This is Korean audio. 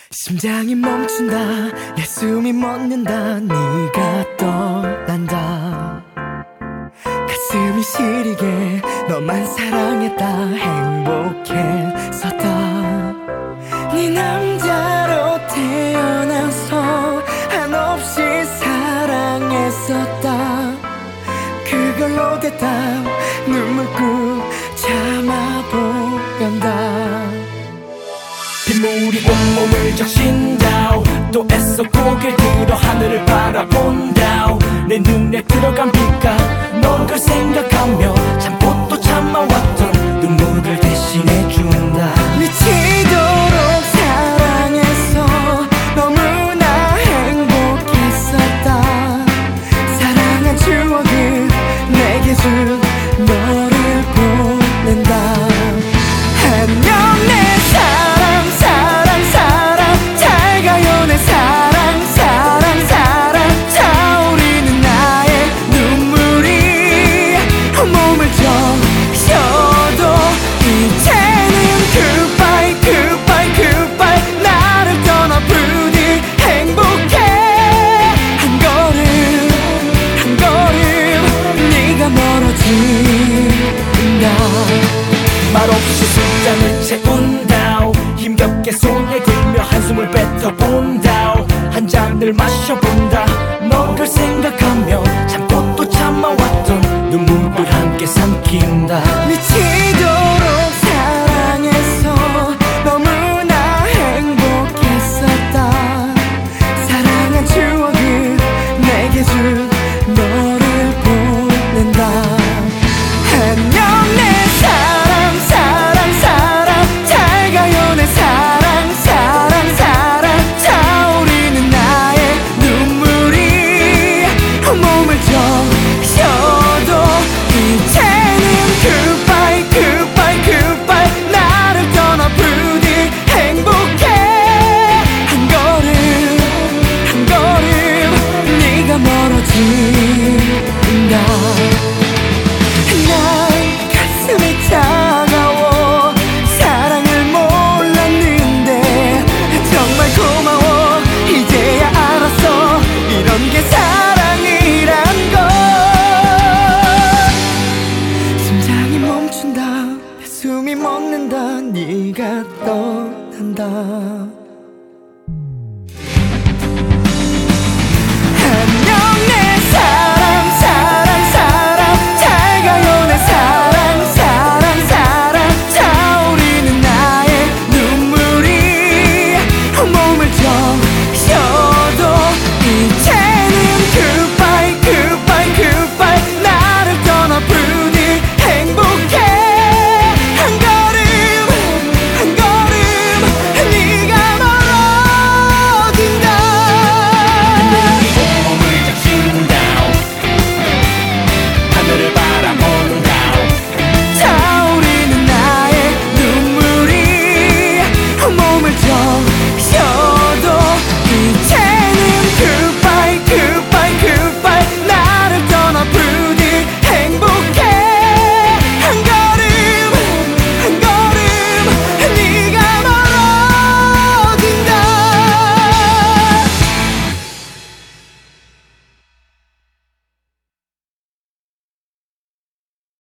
심장이 멈춘다 내 숨이 멎는다 네가 떠난다 가슴이 시리게 너만 사랑했다 행복했었다 네 남자로 태어나서 한없이 사랑했었다 그걸로 됐다 눈물 꾹 참아보련다 빗물이 온몸을 적신다 또 애써 고개를 들어 하늘을 바라본다 내 눈에 들어간 비가 넌 걸 생각하며 참고 또 참아왔던 눈물을 대신해준다 미치도록 사랑해서 너무나 행복했었다 사랑한 추억을 내게 준 너를 보낸다 안녕 내 사랑 잘 가요 내 사랑 차오르는 나의 눈물이 몸을 적셔도 이제는 goodbye 나를 떠나 부디 행복해 한 걸음 네가 멀어진다 말없이 숫장을 채운다 힘겹게 손에 들며 한숨을 뱉어본다 한 잔을 마셔본다